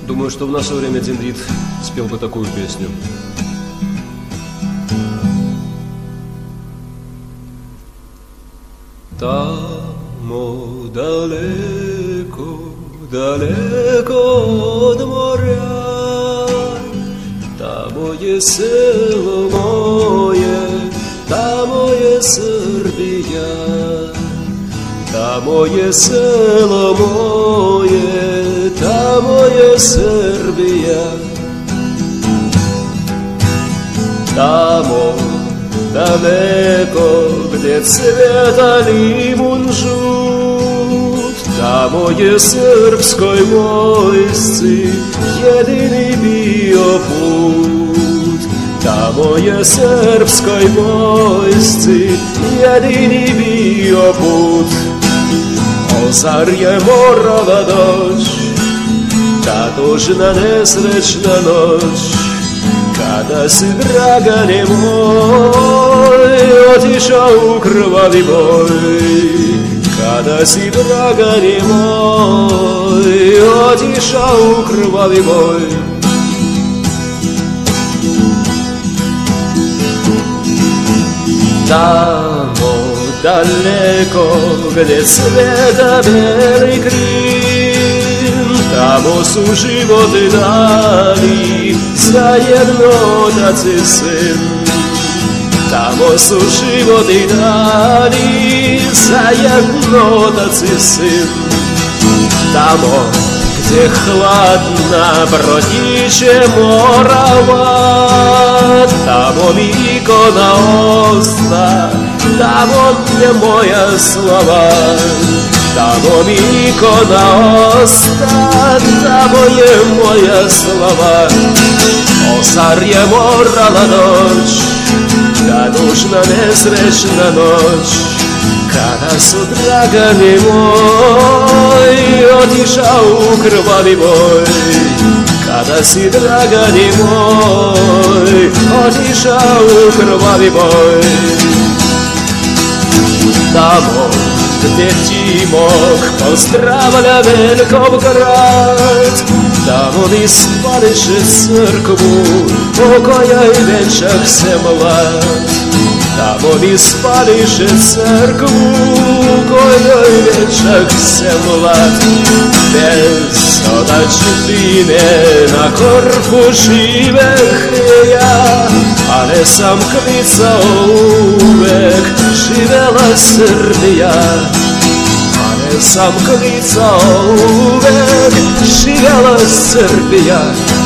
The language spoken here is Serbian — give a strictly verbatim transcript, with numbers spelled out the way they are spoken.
Думаю, что в наше время Дендрит спел бы такую песню. Там далеко, далеко от моря, там є село моє, там є Сербія, там є село моє, там є Сербія. Там далеко, где цвета лимон жут, там є сербской войсці єдиний біопут. Там є сербской войсці єдиний біопут. Озарje morala doć, ta tužna nesrećna noć, kada si, Dragane moj, otišao u krvavi boj. Kada si, Dragane moj, otišao u krvavi boj. Tamo daleko, gdje sveta beli krin, tamo su život dali zajedno otac i sin. Tamo su život dali zajedno otac i sin. Tamo gdje hladna brodiće Morava, tamo mi ikona osta, tamo je moja slava. Tamo mi ikona osta, tamo je moja slava. Ozarje morala doć, ta tužna nesrećna noć, kada su, Dragane moj, otišao u krvavi boj. Kada si, Dragane moj, otišao u krvavi boj. Tamo gdje Timok pozdravlja Veljkov grad, tamo mi spališe crkvu o kojoj venčak se mlad. Tamo mi spališe crkvu u kojoj venčak se mlad. Bez otačbine na Korfu živeh ja, a ne sam klicao uvek, živela Srbija. A ne sam klicao uvek, živela Srbija.